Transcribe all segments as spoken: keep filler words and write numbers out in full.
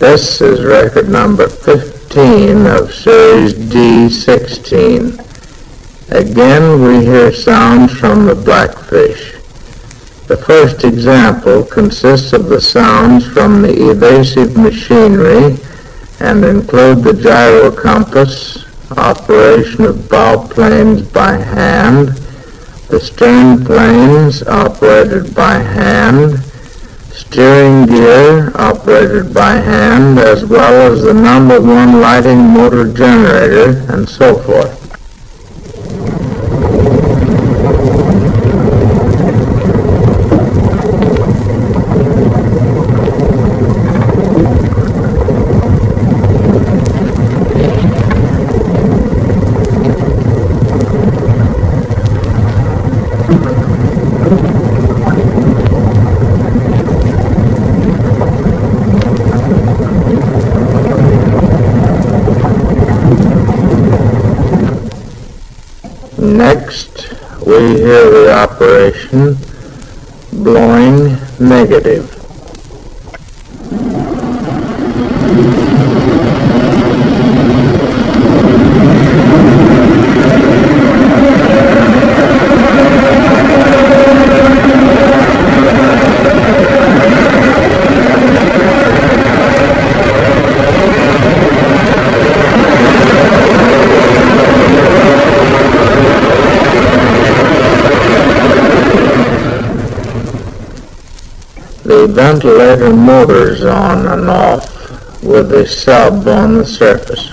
This is record number fifteen of Series D sixteen. Again, we hear sounds from the blackfish. The first example consists of the sounds from the evasive machinery and include the gyro compass, operation of bow planes by hand, the stern planes operated by hand, steering gear operated by hand, as well as the number one lighting motor generator, and so forth. Next, we hear the operation blowing negative. The ventilator motors on and off with a sub on the surface.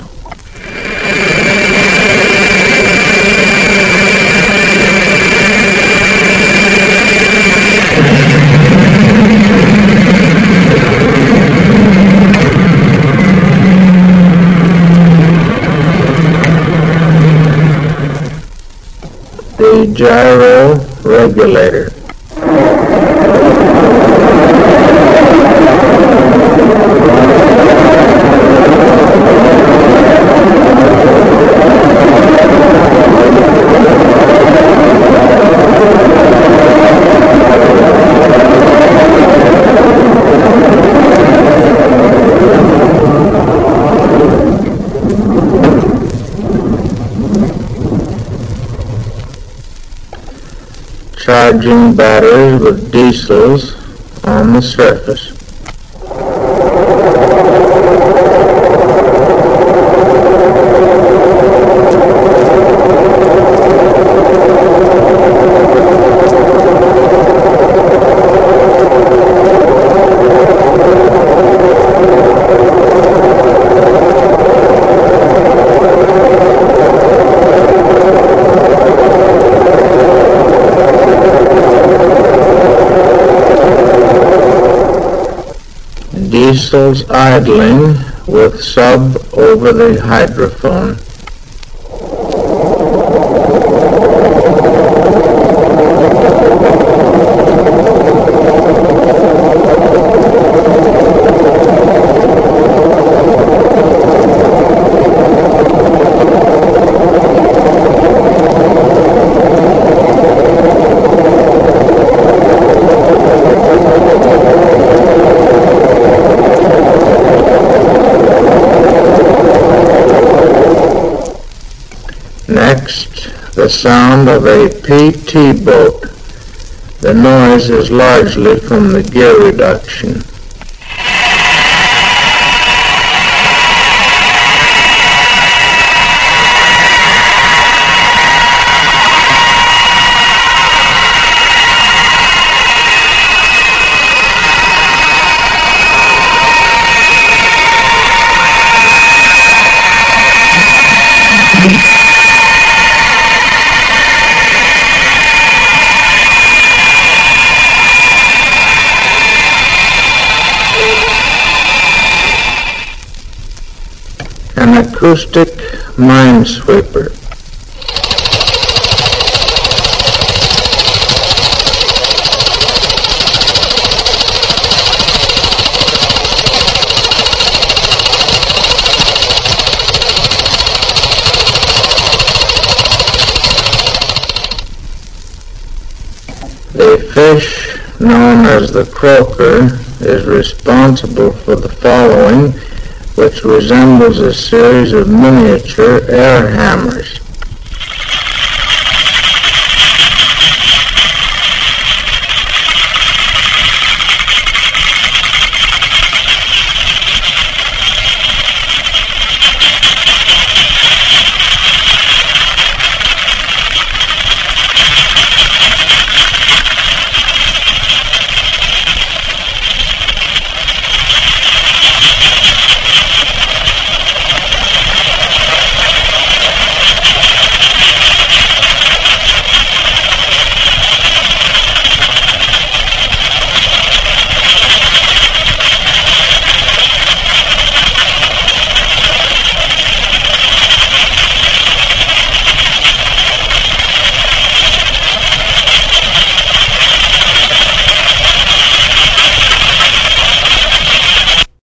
The gyro regulator. Charging batteries with diesels on the surface. Diesels idling with sub over the hydrophone. Next, the sound of a P T boat. The noise is largely from the gear reduction. An acoustic minesweeper. The fish known as the croaker is responsible for the following, which resembles a series of miniature air hammers.